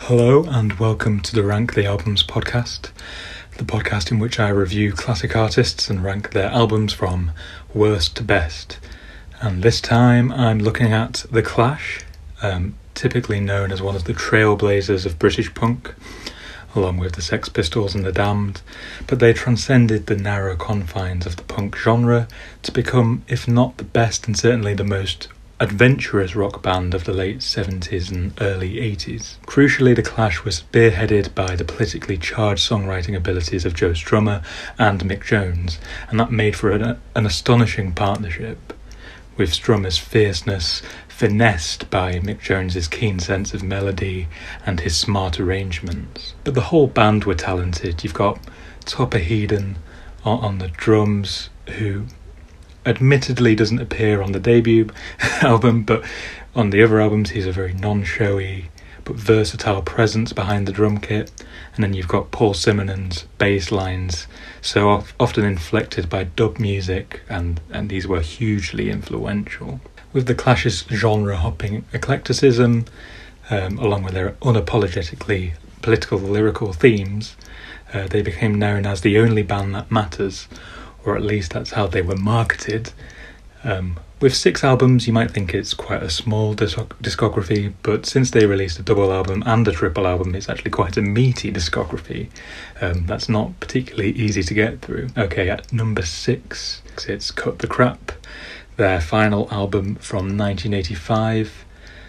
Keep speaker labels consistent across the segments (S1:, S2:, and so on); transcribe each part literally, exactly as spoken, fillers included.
S1: Hello and welcome to the Rank the Albums podcast, the podcast in which I review classic artists and rank their albums from worst to best. And this time I'm looking at The Clash, um, typically known as one of the trailblazers of British punk, along with the Sex Pistols and the Damned, but they transcended the narrow confines of the punk genre to become, if not the best and certainly the most adventurous rock band of the late seventies and early eighties. Crucially, The Clash was spearheaded by the politically charged songwriting abilities of Joe Strummer and Mick Jones, and that made for an, an astonishing partnership, with Strummer's fierceness finessed by Mick Jones's keen sense of melody and his smart arrangements. But the whole band were talented. You've got Topper Headon on, on the drums, who admittedly doesn't appear on the debut album, but on the other albums he's a very non-showy but versatile presence behind the drum kit. And then you've got Paul Simonon bass lines, so of, often inflected by dub music, and, and these were hugely influential. With The Clash's genre-hopping eclecticism, um, along with their unapologetically political lyrical themes, uh, they became known as the only band that matters, or at least that's how they were marketed. Um, with six albums, you might think it's quite a small disc- discography, but since they released a double album and a triple album, it's actually quite a meaty discography. Um, that's not particularly easy to get through. Okay, at number six, it's Cut the Crap, their final album from nineteen eighty-five.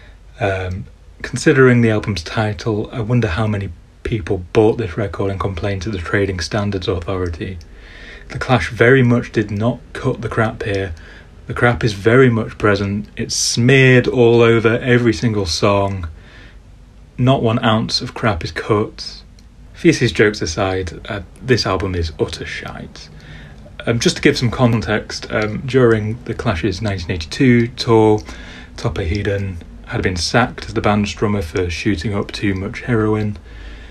S1: Um, considering the album's title, I wonder how many people bought this record and complained to the Trading Standards Authority. The Clash very much did not cut the crap here. The crap is very much present. It's smeared all over every single song. Not one ounce of crap is cut. Feces jokes aside, uh, this album is utter shite. Um, just to give some context, um, during the Clash's nineteen eighty-two tour, Topper Headon had been sacked as the band's drummer for shooting up too much heroin.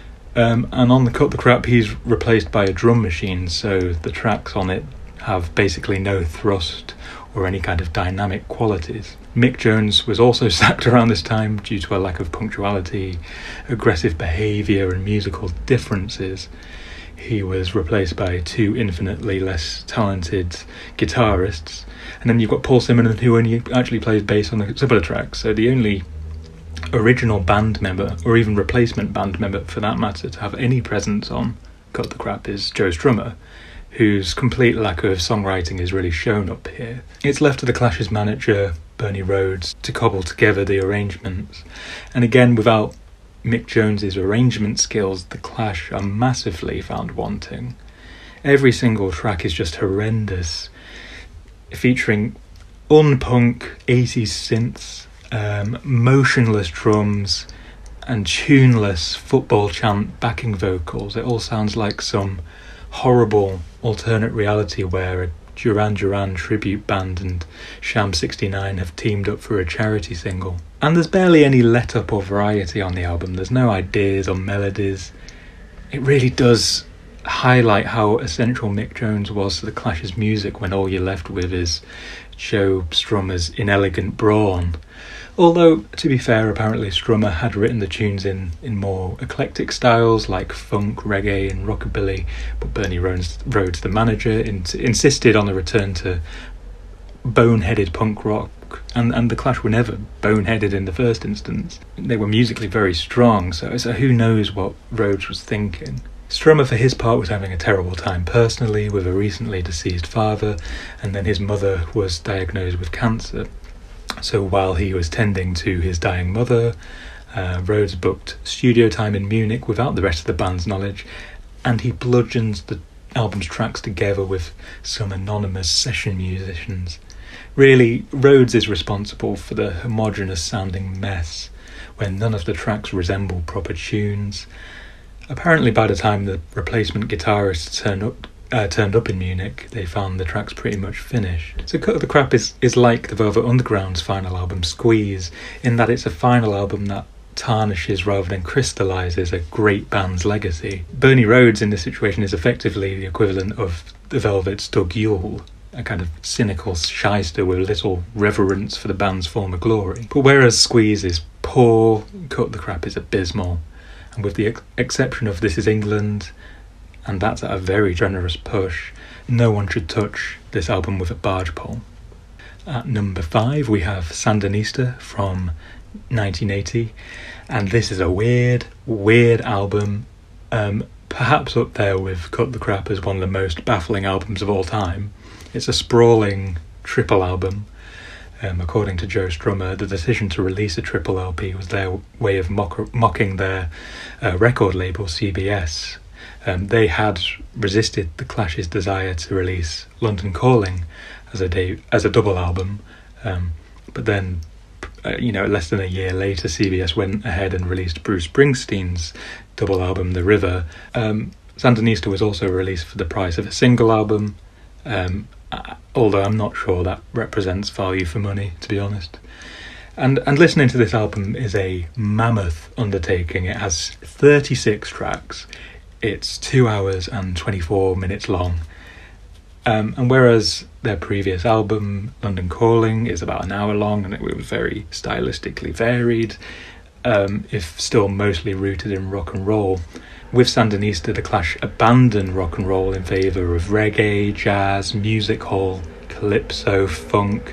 S1: Um, and on the Cut the Crap, he's replaced by a drum machine, so the tracks on it have basically no thrust or any kind of dynamic qualities. Mick Jones was also sacked around this time due to a lack of punctuality, aggressive behaviour and musical differences. He was replaced by two infinitely less talented guitarists. And then you've got Paul Simonon, who only actually plays bass on the couple of tracks, so the only original band member, or even replacement band member for that matter, to have any presence on Cut the Crap is Joe Strummer, whose complete lack of songwriting is really shown up here. It's left to the Clash's manager, Bernie Rhodes, to cobble together the arrangements. And again, without Mick Jones's arrangement skills, the Clash are massively found wanting. Every single track is just horrendous, featuring unpunk eighties synths, Um, motionless drums and tuneless football chant backing vocals. It all sounds like some horrible alternate reality where a Duran Duran tribute band and Sham sixty-nine have teamed up for a charity single. And there's barely any let-up or variety on the album. There's no ideas or melodies. It really does highlight how essential Mick Jones was to the Clash's music when all you're left with is Joe Strummer's inelegant brawn. Although, to be fair, apparently Strummer had written the tunes in, in more eclectic styles like funk, reggae and rockabilly, but Bernie Rhodes, Rhodes the manager, in, insisted on a return to boneheaded punk rock, and, and the Clash were never boneheaded in the first instance. They were musically very strong, so, so who knows what Rhodes was thinking. Strummer, for his part, was having a terrible time personally with a recently deceased father, and then his mother was diagnosed with cancer. So while he was tending to his dying mother, uh, Rhodes booked studio time in Munich without the rest of the band's knowledge, and he bludgeons the album's tracks together with some anonymous session musicians. Really, Rhodes is responsible for the homogeneous sounding mess, where none of the tracks resemble proper tunes. Apparently by the time the replacement guitarists turned up, Uh, turned up in Munich, they found the tracks pretty much finished. So Cut the Crap is, is like the Velvet Underground's final album, Squeeze, in that it's a final album that tarnishes rather than crystallises a great band's legacy. Bernie Rhodes in this situation is effectively the equivalent of the Velvet's Doug Yule, a kind of cynical shyster with little reverence for the band's former glory. But whereas Squeeze is poor, Cut the Crap is abysmal. and with the ex- exception of This Is England, and that's at a very generous push, no one should touch this album with a barge pole. At number five we have Sandinista from nineteen eighty, and this is a weird, weird album, um, perhaps up there with Cut the Crap as one of the most baffling albums of all time. It's a sprawling triple album. Um, according to Joe Strummer, the decision to release a triple L P was their way of mock- mocking their uh, record label, C B S. Um, they had resisted the Clash's desire to release London Calling as a day, as a double album, um, but then, uh, you know, less than a year later, C B S went ahead and released Bruce Springsteen's double album, The River. Um, Sandinista was also released for the price of a single album, um, although I'm not sure that represents value for money, to be honest. And and listening to this album is a mammoth undertaking. It has thirty-six tracks. It's two hours and twenty-four minutes long. Um, and whereas their previous album, London Calling, is about an hour long and it was very stylistically varied, um, if still mostly rooted in rock and roll, with Sandinista, the Clash abandoned rock and roll in favour of reggae, jazz, music hall, calypso, funk,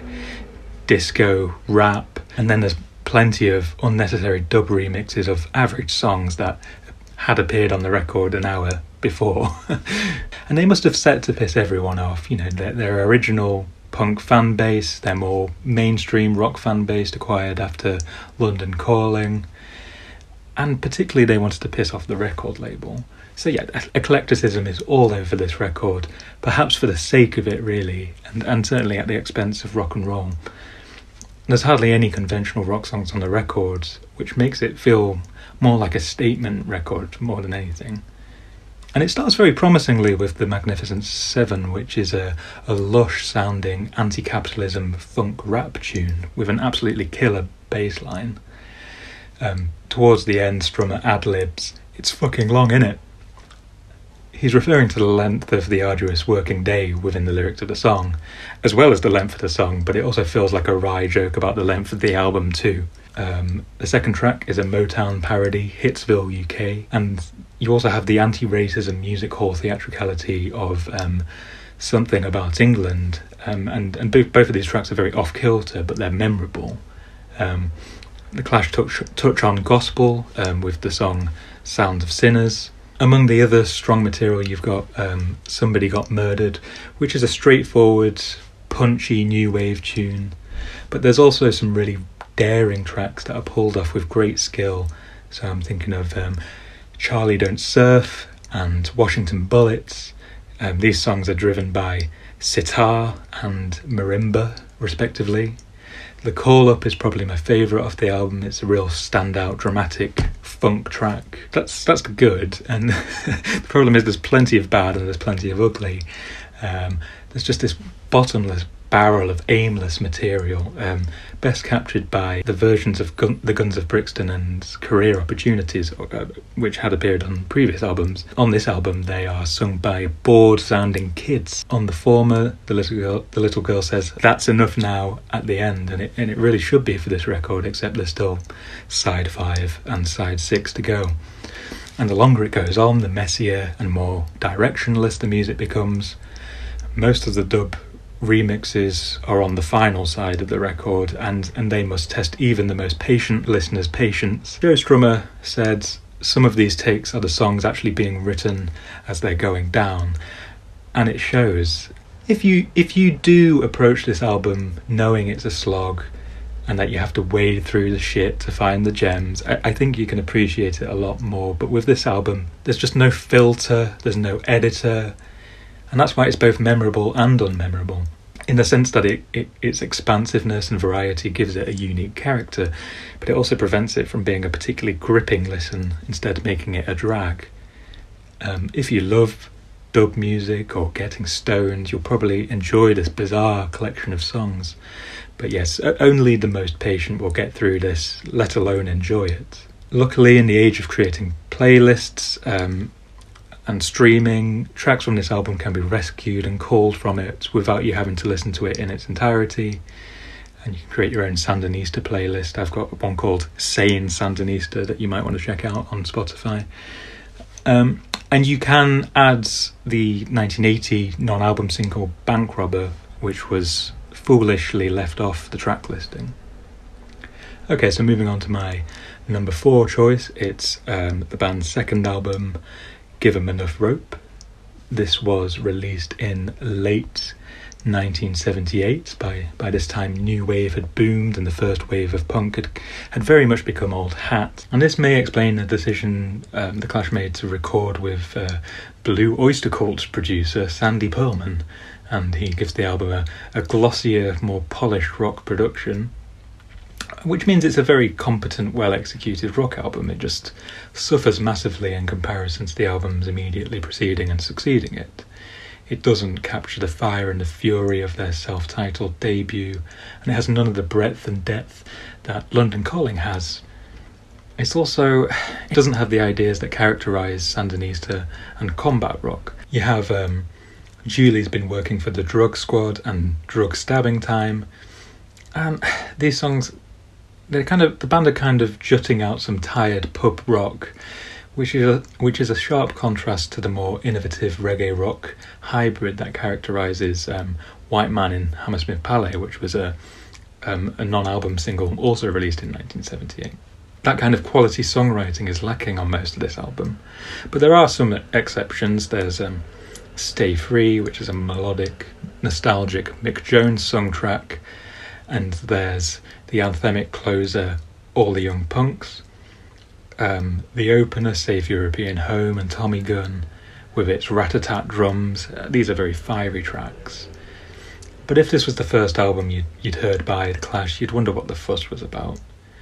S1: disco, rap, and then there's plenty of unnecessary dub remixes of average songs that had appeared on the record an hour before. And they must have set to piss everyone off. You know, their, their original punk fan base, their more mainstream rock fan base acquired after London Calling, and particularly they wanted to piss off the record label. So yeah, eclecticism is all over this record, perhaps for the sake of it really, and, and certainly at the expense of rock and roll. There's hardly any conventional rock songs on the records, which makes it feel more like a statement record more than anything. And it starts very promisingly with The Magnificent Seven, which is a, a lush-sounding anti-capitalism funk rap tune with an absolutely killer bass line. Um, towards the end, Strummer ad-libs, "It's fucking long, innit?" He's referring to the length of the arduous working day within the lyrics of the song, as well as the length of the song, but it also feels like a wry joke about the length of the album too. Um, the second track is a Motown parody, Hitsville, U K, and you also have the anti-racism music hall theatricality of um, Something About England, um, and, and both, both of these tracks are very off-kilter, but they're memorable. Um, the Clash touch, touch on gospel um, with the song Sound of Sinners. Among the other strong material, you've got um, Somebody Got Murdered, which is a straightforward, punchy new wave tune, but there's also some really daring tracks that are pulled off with great skill. So I'm thinking of um, Charlie Don't Surf and Washington Bullets. Um, these songs are driven by sitar and marimba, respectively. The Call Up is probably my favourite off the album. It's a real standout, dramatic funk track. That's that's good, and the problem is there's plenty of bad and there's plenty of ugly. Um, there's just this bottomless barrel of aimless material, um, best captured by the versions of Gun- the Guns of Brixton and Career Opportunities, uh, which had appeared on previous albums. On this album, they are sung by bored-sounding kids. On the former, the little girl, the little girl says, "That's enough now," at the end, and it and it really should be for this record, except there's still side five and side six to go. And the longer it goes on, the messier and more directionless the music becomes. Most of the dub remixes are on the final side of the record, and, and they must test even the most patient listener's patience. Joe Strummer said some of these takes are the songs actually being written as they're going down, and it shows. If you if you do approach this album knowing it's a slog and that you have to wade through the shit to find the gems, I, I think you can appreciate it a lot more. But with this album, there's just no filter, there's no editor, and that's why it's both memorable and unmemorable, in the sense that it, it its expansiveness and variety gives it a unique character, but it also prevents it from being a particularly gripping listen, instead making it a drag. Um, if you love dub music or getting stoned, you'll probably enjoy this bizarre collection of songs. But yes, only the most patient will get through this, let alone enjoy it. Luckily, in the age of creating playlists, um, and streaming, tracks from this album can be rescued and called from it without you having to listen to it in its entirety. and you can create your own Sandinista playlist. I've got one called Sane Sandinista that you might want to check out on Spotify. Um, and you can add the nineteen eighty non-album single Bank Robber, which was foolishly left off the track listing. Okay, so moving on to my number four choice, it's um, the band's second album, Give 'Em Enough Rope. This was released in late nineteen seventy-eight. By by this time, new wave had boomed and the first wave of punk had, had very much become old hat. And this may explain the decision um, the Clash made to record with uh, Blue Oyster Cult's producer Sandy Pearlman, and he gives the album a, a glossier, more polished rock production, which means it's a very competent, well-executed rock album. It just suffers massively in comparison to the albums immediately preceding and succeeding it. It doesn't capture the fire and the fury of their self-titled debut, and it has none of the breadth and depth that London Calling has. It's also, it doesn't have the ideas that characterise Sandinista and combat rock. You have um, Julie's been working for the Drug Squad and Drug Stabbing Time, and these songs, they're kind of, the band are kind of jutting out some tired pub rock, which is a, which is a sharp contrast to the more innovative reggae rock hybrid that characterises um, White Man in Hammersmith Palais, which was a um, a non-album single also released in nineteen seventy-eight. That kind of quality songwriting is lacking on most of this album, but there are some exceptions. There's um, Stay Free, which is a melodic, nostalgic Mick Jones song track, and there's the anthemic closer All the Young Punks, um, the opener Safe European Home and Tommy Gun with its rat-a-tat drums. Uh, these are very fiery tracks. But if this was the first album you'd, you'd heard by The Clash, you'd wonder what the fuss was about.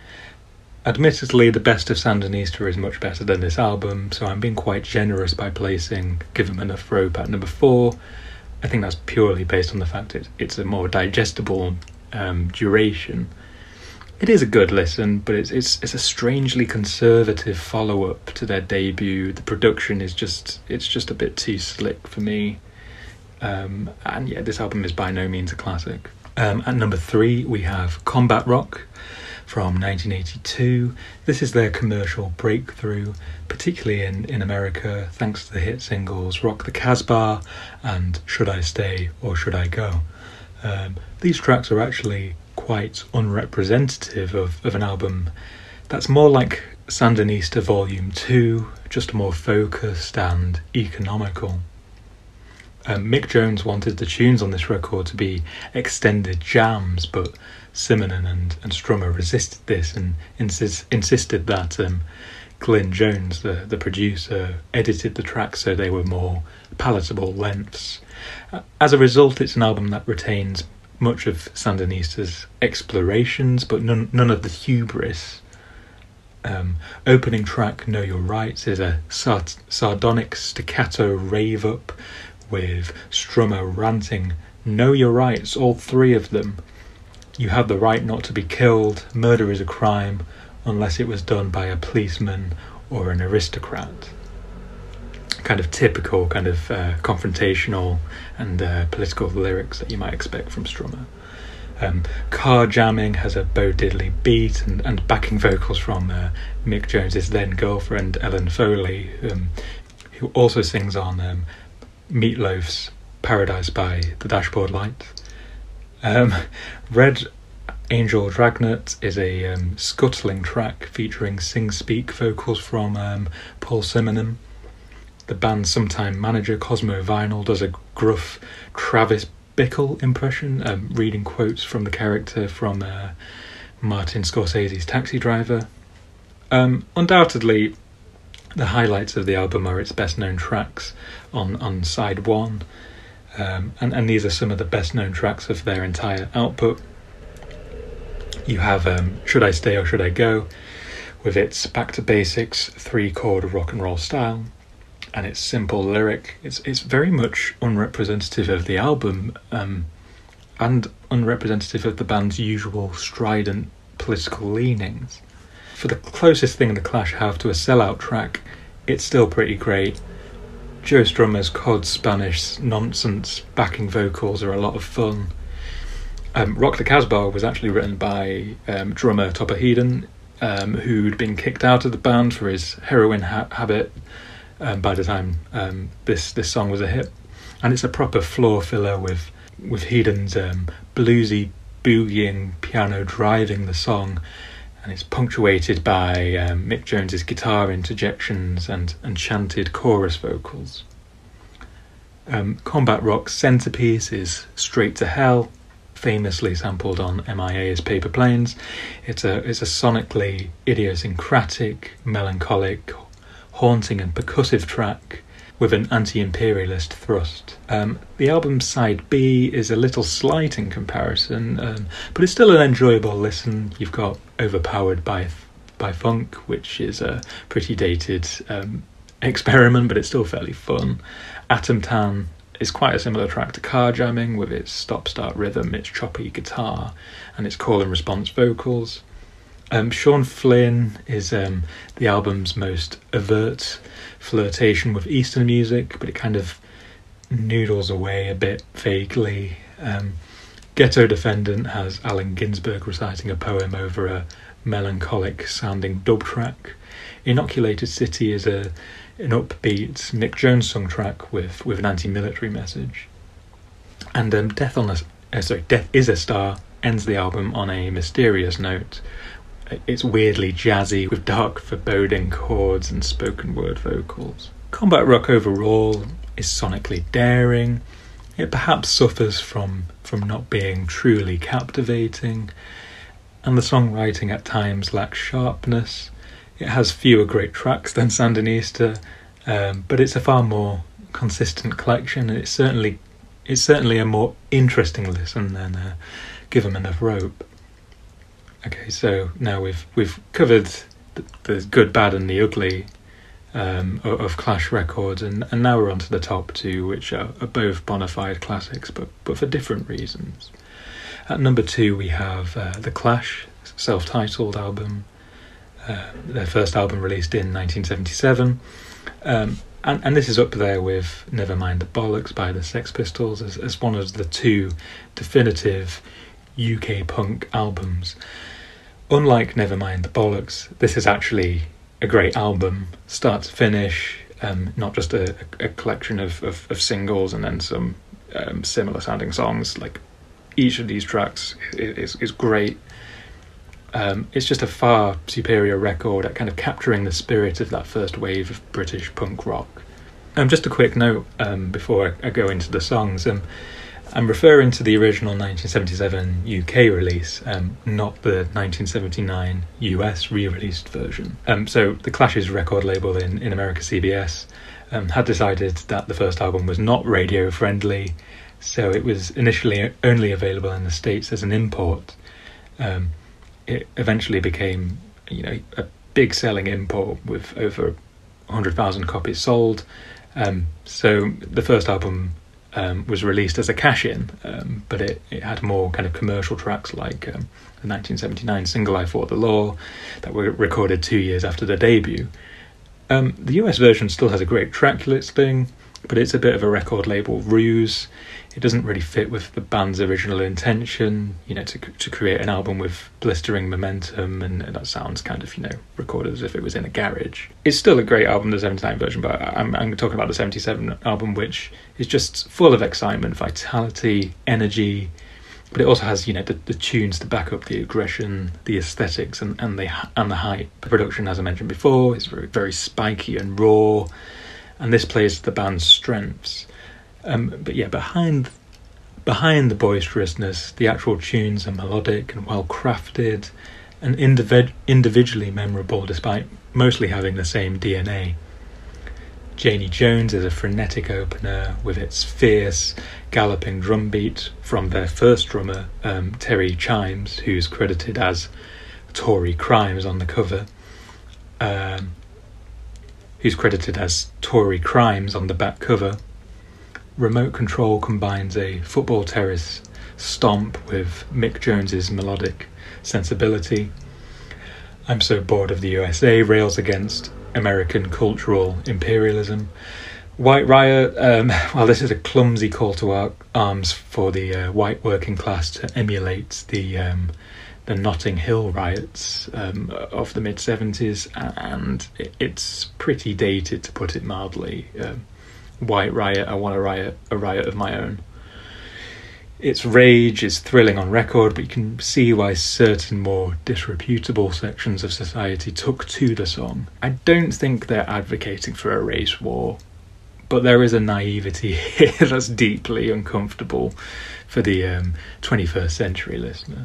S1: Admittedly, the best of Sandinista is much better than this album, so I'm being quite generous by placing Give 'Em Enough Rope at number four. I think that's purely based on the fact it, it's a more digestible um, duration. It is a good listen, but it's it's it's a strangely conservative follow-up to their debut. The production is just it's just a bit too slick for me. Um, and yeah, this album is by no means a classic. Um, at number three, we have Combat Rock from nineteen eighty-two. This is their commercial breakthrough, particularly in, in America, thanks to the hit singles Rock the Casbah and Should I Stay or Should I Go. Um, these tracks are actually quite unrepresentative of, of an album that's more like Sandinista Volume two, just more focused and economical. Um, Mick Jones wanted the tunes on this record to be extended jams, but Simonon and, and Strummer resisted this and insist, insisted that um, Glyn Jones, the, the producer, edited the tracks so they were more palatable lengths. As a result, it's an album that retains much of Sandinista's explorations, but none, none of the hubris. Um, opening track Know Your Rights is a sard- sardonic staccato rave-up with Strummer ranting, "Know your rights, all three of them. You have the right not to be killed. Murder is a crime unless it was done by a policeman or an aristocrat." Kind of typical, kind of uh, confrontational and uh, political lyrics that you might expect from Strummer. Um, Car Jamming has a Bo Diddley beat and, and backing vocals from uh, Mick Jones's then girlfriend Ellen Foley, um, who also sings on um, Meatloaf's Paradise by the Dashboard Lights. Um, Red Angel Dragnet is a um, scuttling track featuring sing-speak vocals from um, Paul Simonon. The band's sometime manager Cosmo Vinyl does a gruff Travis Bickle impression, um, reading quotes from the character from uh, Martin Scorsese's Taxi Driver. Um, undoubtedly, the highlights of the album are its best-known tracks on, on side one, um, and, and these are some of the best-known tracks of their entire output. You have um, Should I Stay or Should I Go, with its back-to-basics three-chord rock and roll style, and its simple lyric. It's it's very much unrepresentative of the album, um, and unrepresentative of the band's usual strident political leanings. For the closest thing the Clash have to a sellout track, it's still pretty great. Joe Strummer's cod Spanish nonsense backing vocals are a lot of fun. Um, Rock the Casbah was actually written by um, drummer Topper Headon, um, who'd been kicked out of the band for his heroin ha- habit um, by the time um, this this song was a hit. And it's a proper floor filler with with Headon's um, bluesy, boogieing piano driving the song, and it's punctuated by um, Mick Jones's guitar interjections and, and chanted chorus vocals. Um, Combat Rock's centrepiece is Straight to Hell, famously sampled on M I A's Paper Planes. It's a it's a sonically idiosyncratic, melancholic, haunting and percussive track with an anti-imperialist thrust. Um, the album's side B is a little slight in comparison, um, but it's still an enjoyable listen. You've got Overpowered by by Funk, which is a pretty dated um, experiment, but it's still fairly fun. Atom Tan is quite a similar track to Car Jamming, with its stop-start rhythm, its choppy guitar, and its call and response vocals. Um, Sean Flynn is um, the album's most overt flirtation with Eastern music, but it kind of noodles away a bit vaguely. Um, Ghetto Defendant has Allen Ginsberg reciting a poem over a melancholic sounding dub track. Inoculated City is a an upbeat Mick Jones sung track with, with an anti-military message. And um, Death on a uh, sorry, Death is a Star ends the album on a mysterious note. It's weirdly jazzy with dark, foreboding chords and spoken word vocals. Combat Rock overall is sonically daring. It perhaps suffers from, from not being truly captivating, and the songwriting at times lacks sharpness. It has fewer great tracks than Sandinista, um, but it's a far more consistent collection, and it's certainly it's certainly a more interesting listen than uh, Give 'Em Enough Rope. Okay, so now we've we've covered the, the good, bad, and the ugly um, of, of Clash records, and, and now we're on to the top two, which are, are both bona fide classics, but but for different reasons. At number two, we have uh, the Clash, self-titled album, uh, their first album released in nineteen seventy-seven, um, and and this is up there with Nevermind the Bollocks by the Sex Pistols as as one of the two definitive U K punk albums. Unlike Nevermind the Bollocks, this is actually a great album, start to finish, um, not just a, a collection of, of, of singles and then some um, similar sounding songs. Like, each of these tracks is, is great. Um, it's just a far superior record at kind of capturing the spirit of that first wave of British punk rock. Um, just a quick note um, before I, I go into the songs. Um, I'm referring to the original nineteen seventy-seven U K release, um, not the nineteen seventy-nine U S re-released version. Um, so the Clash's record label in, in America, C B S, um, had decided that the first album was not radio friendly, so it was initially only available in the States as an import. Um, it eventually became, you know, a big selling import with over one hundred thousand copies sold. Um, so the first album Um, was released as a cash-in, um, but it, it had more kind of commercial tracks like um, the nineteen seventy-nine single I Fought the Law that were recorded two years after the debut. Um, the U S version still has a great track listing, but it's a bit of a record label ruse. It doesn't really fit with the band's original intention, you know, to to create an album with blistering momentum, and, and that sounds kind of, you know, recorded as if it was in a garage. It's still a great album, the seventy-nine version, but I'm, I'm talking about the seventy-seven album, which is just full of excitement, vitality, energy, but it also has, you know, the, the tunes to back up the aggression, the aesthetics, and, and the and the hype. The production, as I mentioned before, is very, very spiky and raw, and this plays to the band's strengths. Um, but yeah, behind behind the boisterousness, the actual tunes are melodic and well crafted, and individ- individually memorable, despite mostly having the same D N A. Janie Jones is a frenetic opener with its fierce, galloping drum beat from their first drummer, um, Terry Chimes, who's credited as Tory Crimes on the cover. Um, who's credited as Tory Crimes on the back cover. Remote Control combines a football terrace stomp with Mick Jones's melodic sensibility. I'm So Bored of the U S A rails against American cultural imperialism, White Riot, um, well, this is a clumsy call to arms for the uh, white working class to emulate the um, the Notting Hill riots um, of the mid seventies, and it's pretty dated, to put it mildly. Um, White Riot, I want a riot, a riot of my own. Its rage is thrilling on record, but you can see why certain more disreputable sections of society took to the song. I don't think they're advocating for a race war, but there is a naivety here that's deeply uncomfortable for the um, twenty-first century listener.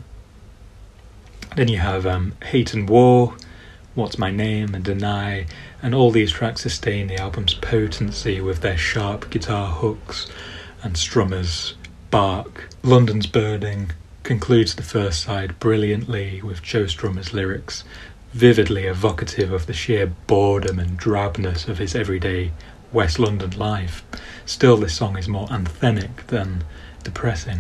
S1: Then you have um, Hate and War, What's My Name, and Deny, and all these tracks sustain the album's potency with their sharp guitar hooks and strummers bark. London's Burning concludes the first side brilliantly, with Joe Strummer's lyrics vividly evocative of the sheer boredom and drabness of his everyday West London life. Still, this song is more anthemic than depressing.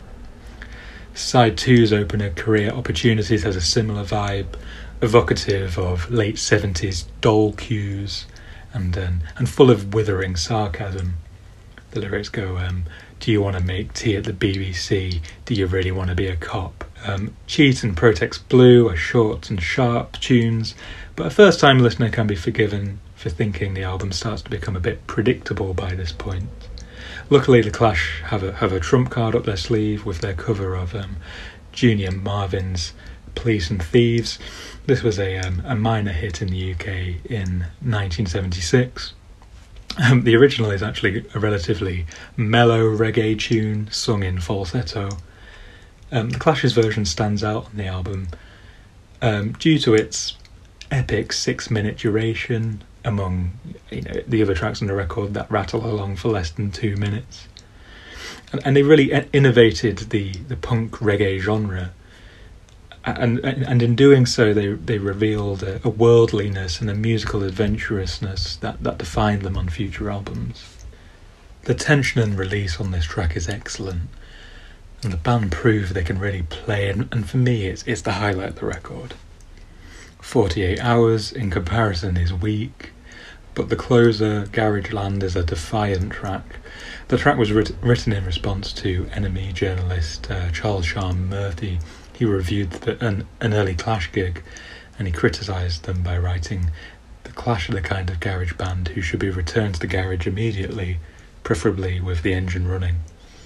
S1: Side two's opener, Career Opportunities, has a similar vibe, evocative of late seventies dole cues and um, and full of withering sarcasm. The lyrics go, um, do you want to make tea at the B B C? Do you really want to be a cop? Um, Cheat and Protex Blue are short and sharp tunes, but a first-time listener can be forgiven for thinking the album starts to become a bit predictable by this point. Luckily, The Clash have a have a trump card up their sleeve with their cover of um, Junior Marvin's Police and Thieves. This was a um, a minor hit in the U K in nineteen seventy-six. Um, the original is actually a relatively mellow reggae tune sung in falsetto. Um, the Clash's version stands out on the album um, due to its epic six-minute duration among you know the other tracks on the record that rattle along for less than two minutes. And, and they really innovated the, the punk reggae genre. And, and and in doing so, they they revealed a, a worldliness and a musical adventurousness that, that defined them on future albums. The tension and release on this track is excellent, and the band prove they can really play. And, and for me, it's it's the highlight of the record. forty-eight hours in comparison is weak, but the closer, Garage Land, is a defiant track. The track was writ- written in response to Enemy journalist uh, Charles Sharm Murphy. He reviewed the, an, an early Clash gig, and he criticised them by writing, "The Clash are the kind of garage band who should be returned to the garage immediately, preferably with the engine running."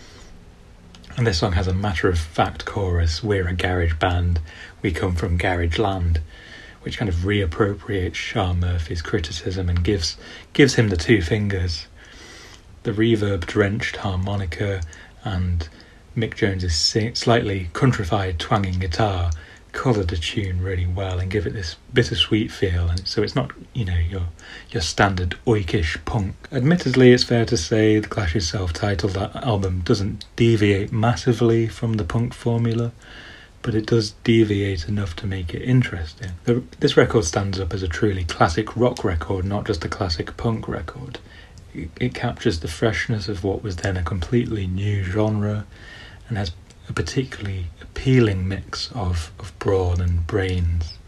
S1: And this song has a matter-of-fact chorus, "We're a garage band, we come from Garage Land," which kind of reappropriates Sharm Murphy's criticism and gives gives him the two fingers. The reverb-drenched harmonica and Mick Jones's slightly countrified twanging guitar colour the tune really well and give it this bittersweet feel, and so it's not, you know, your your standard oikish punk. Admittedly, it's fair to say the Clash's self-titled album doesn't deviate massively from the punk formula, but it does deviate enough to make it interesting. The, this record stands up as a truly classic rock record, not just a classic punk record. It, it captures the freshness of what was then a completely new genre, and has a particularly appealing mix of, of brawn and brains.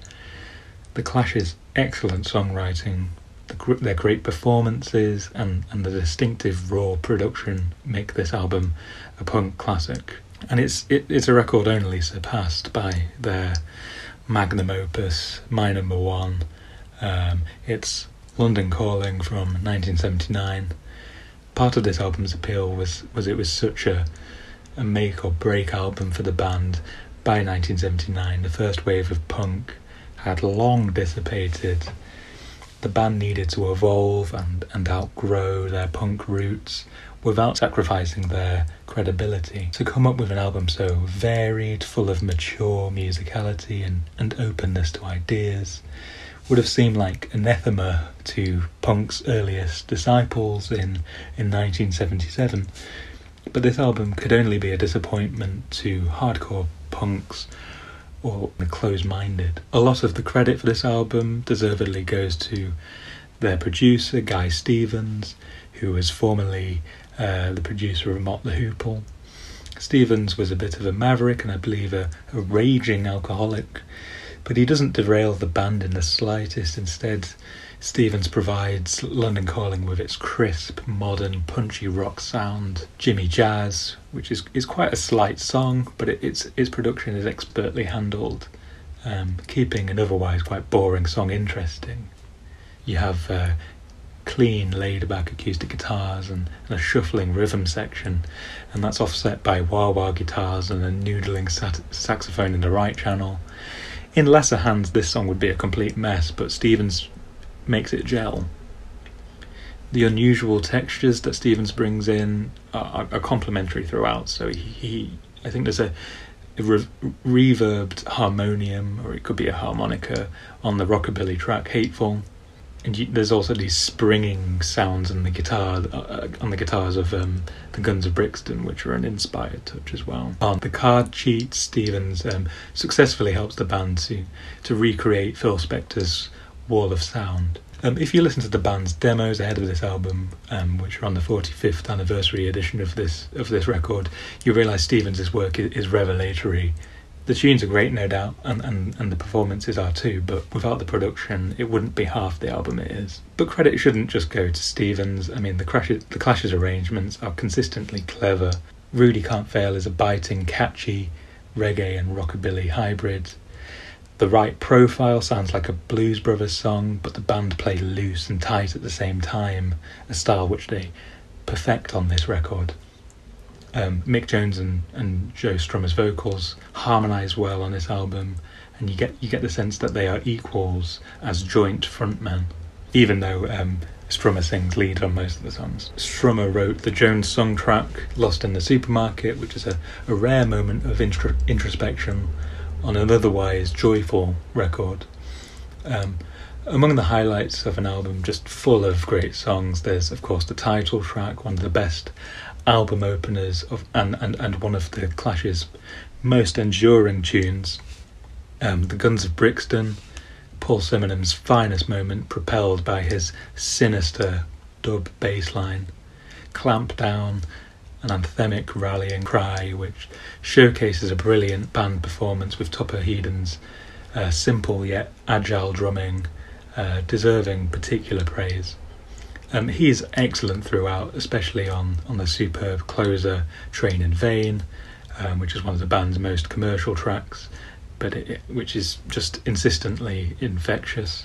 S1: The Clash's excellent songwriting, the, their great performances, and, and the distinctive raw production make this album a punk classic. And it's it, it's a record only surpassed by their magnum opus, My Number One. Um, it's London Calling from nineteen seventy-nine. Part of this album's appeal was, was it was such a a make or break album for the band. By nineteen seventy-nine, the first wave of punk had long dissipated. The band needed to evolve and, and outgrow their punk roots without sacrificing their credibility. To come up with an album so varied, full of mature musicality and, and openness to ideas would have seemed like anathema to punk's earliest disciples in, in nineteen seventy-seven. But this album could only be a disappointment to hardcore punks or the close-minded. A lot of the credit for this album deservedly goes to their producer, Guy Stevens, who was formerly uh, the producer of Mott the Hoople. Stevens was a bit of a maverick and I believe a, a raging alcoholic, but he doesn't derail the band in the slightest. Instead, Stevens provides London Calling with its crisp, modern, punchy rock sound. Jimmy Jazz, which is, is quite a slight song, but it, its its production is expertly handled, um, keeping an otherwise quite boring song interesting. You have uh, clean, laid-back acoustic guitars and, and a shuffling rhythm section, and that's offset by wah-wah guitars and a noodling sat- saxophone in the right channel. In lesser hands, this song would be a complete mess, but Stevens makes it gel. The unusual textures that Stevens brings in are, are complementary throughout. So he, he I think there's a, a re- reverbed harmonium, or it could be a harmonica, on the rockabilly track Hateful, and you, there's also these springing sounds on the guitar uh, on the guitars of um, the Guns of Brixton, which are an inspired touch as well. On the card sheet, Stevens um, successfully helps the band to to recreate Phil Spector's Wall of Sound. Um, if you listen to the band's demos ahead of this album, um, which are on the forty-fifth anniversary edition of this of this record, you realise Stevens' work is, is revelatory. The tunes are great, no doubt, and, and, and the performances are too, but without the production, it wouldn't be half the album it is. But credit shouldn't just go to Stevens. I mean, the, Crashes, the Clash's arrangements are consistently clever. Rudy Can't Fail is a biting, catchy reggae and rockabilly hybrid. The Right Profile sounds like a Blues Brothers song, but the band play loose and tight at the same time, a style which they perfect on this record. Um, Mick Jones and, and Joe Strummer's vocals harmonise well on this album, and you get you get the sense that they are equals as joint frontmen, even though um, Strummer sings lead on most of the songs. Strummer wrote the Jones song track, Lost in the Supermarket, which is a, a rare moment of intro- introspection on an otherwise joyful record. Um, among the highlights of an album just full of great songs, there's of course the title track, one of the best album openers of and, and, and one of the Clash's most enduring tunes. Um, the Guns of Brixton, Paul Simonem's finest moment, propelled by his sinister dub bass line. Clamp Down, an anthemic rallying cry which showcases a brilliant band performance with Topper Headon's uh, simple yet agile drumming, uh, deserving particular praise. Um, he's excellent throughout, especially on, on the superb closer Train in Vain, um, which is one of the band's most commercial tracks, but it, it, which is just insistently infectious.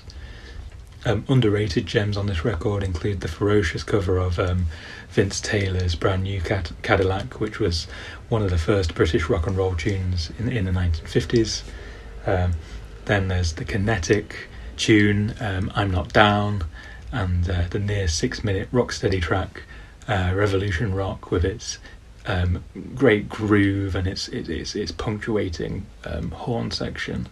S1: Um, underrated gems on this record include the ferocious cover of um, Vince Taylor's Brand New Cad- Cadillac, which was one of the first British rock and roll tunes in, in the nineteen fifties. Um, then there's the kinetic tune, um, I'm Not Down, and uh, the near six-minute rocksteady track, uh, Revolution Rock, with its um, great groove and its its, its, its punctuating um, horn section.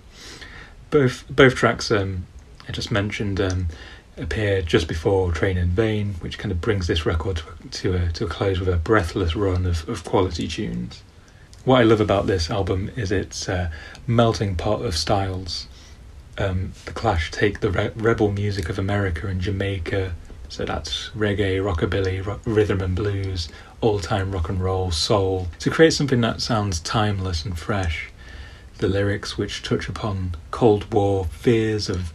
S1: Both both tracks um, I just mentioned um, appear just before Train in Vain, which kind of brings this record to, to, a, to a close with a breathless run of, of quality tunes. What I love about this album is its uh, melting pot of styles. Um, the Clash take the re- rebel music of America and Jamaica, so that's reggae, rockabilly, ro- rhythm and blues, old-time rock and roll, soul, to create something that sounds timeless and fresh. The lyrics, which touch upon Cold War fears of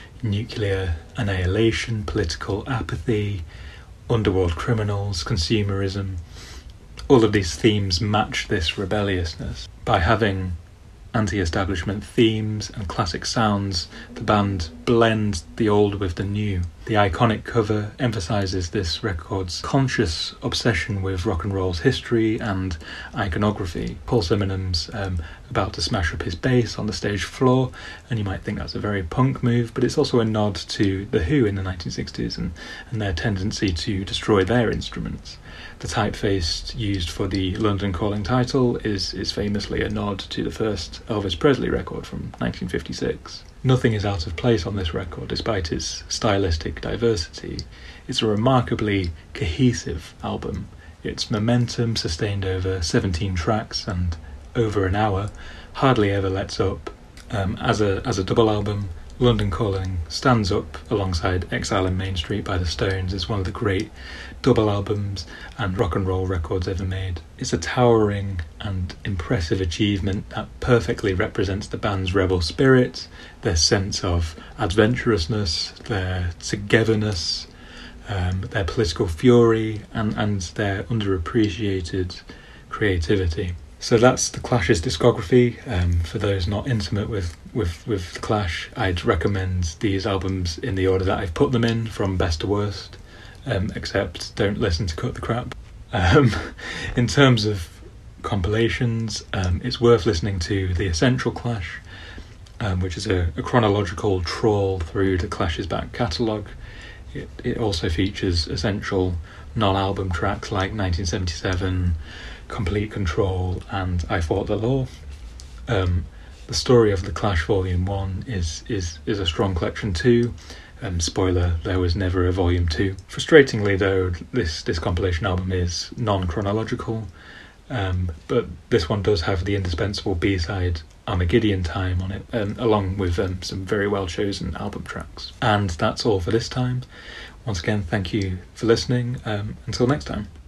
S1: nuclear annihilation, political apathy, underworld criminals, consumerism, all of these themes match this rebelliousness. By having anti-establishment themes and classic sounds, the band blends the old with the new. The iconic cover emphasises this record's conscious obsession with rock and roll's history and iconography. Paul Simonem's um, about to smash up his bass on the stage floor, and you might think that's a very punk move, but it's also a nod to The Who in the nineteen sixties and, and their tendency to destroy their instruments. The typeface used for the London Calling title is, is famously a nod to the first Elvis Presley record from nineteen fifty-six. Nothing is out of place on this record, despite its stylistic diversity. It's a remarkably cohesive album. Its momentum, sustained over seventeen tracks and over an hour, hardly ever lets up. Um, as a as a double album, London Calling stands up alongside Exile in Main Street by the Stones as one of the great double albums and rock and roll records ever made. It's a towering and impressive achievement that perfectly represents the band's rebel spirit, their sense of adventurousness, their togetherness, um, their political fury, and, and their underappreciated creativity. So that's The Clash's discography. Um, for those not intimate with, with, with The Clash, I'd recommend these albums in the order that I've put them in, from best to worst, um, except don't listen to Cut the Crap. Um, in terms of compilations, um, it's worth listening to The Essential Clash, um, which is a, a chronological trawl through The Clash's back catalogue. It, it also features essential non-album tracks like nineteen seventy-seven, Complete Control, and I Fought the Law. Um, the story of The Clash Volume one is is is a strong collection too. Um, spoiler, there was never a Volume two. Frustratingly though, this, this compilation album is non-chronological, um, but this one does have the indispensable B-side Armageddon Time on it, um, along with um, some very well chosen album tracks. And that's all for this time. Once again, thank you for listening. Um, until next time.